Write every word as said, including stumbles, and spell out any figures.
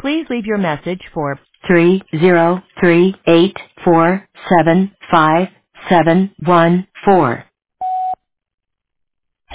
Please leave your message for three zero three eight four seven five seven one four.